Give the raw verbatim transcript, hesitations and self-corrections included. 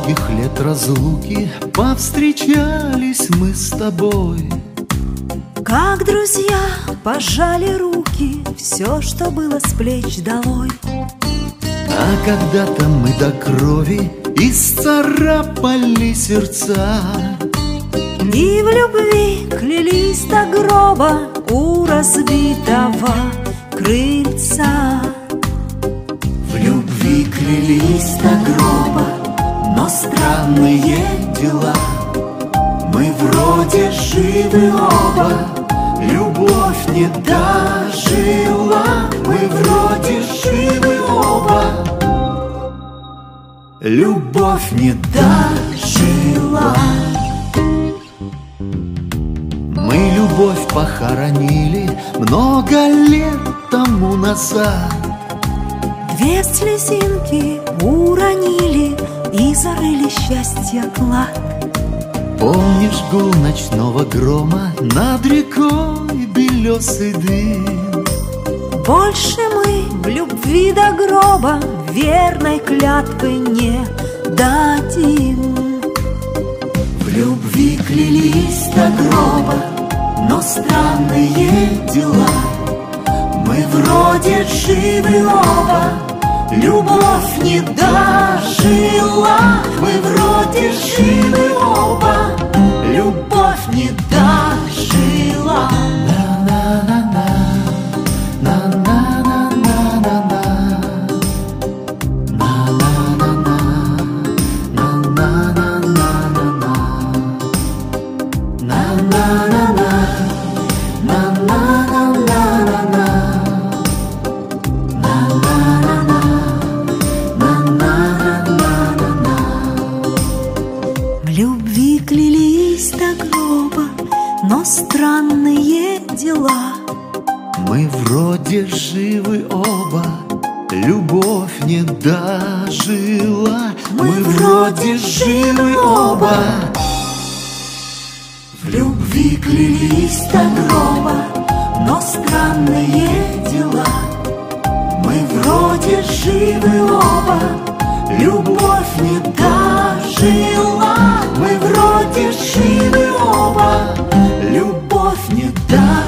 долгих лет разлуки повстречались мы с тобой. Как друзья пожали руки, все, что было с плеч долой. А когда-то мы до крови исцарапали сердца, и в любви клялись до гроба у разбитого крыльца. В любви клялись до гроба, но странные дела. Мы вроде живы оба, любовь не дожила. Мы вроде живы оба, любовь не дожила. Мы любовь похоронили много лет тому назад. Две слезинки уронили и зарыли счастье клад. Помнишь гул ночного грома над рекой белесый дым? Больше мы в любви до гроба верной клятвы не дадим. В любви клялись до гроба, но странные дела. Мы вроде живы оба, любовь не дожила. Мы вроде живы оба, любовь не дожила. Любви клялись до гроба, но странные дела. Мы вроде живы оба, любовь не дожила. Мы вроде живы оба, в любви клялись до гроба, но странные дела. Мы вроде живы оба, любовь не дожила. Мы вроде живы оба, любовь не дожила.